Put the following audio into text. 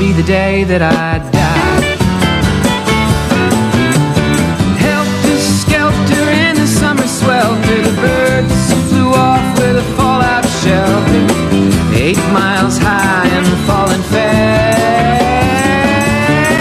be the day that I die. Helter skelter in the summer swelter, the birds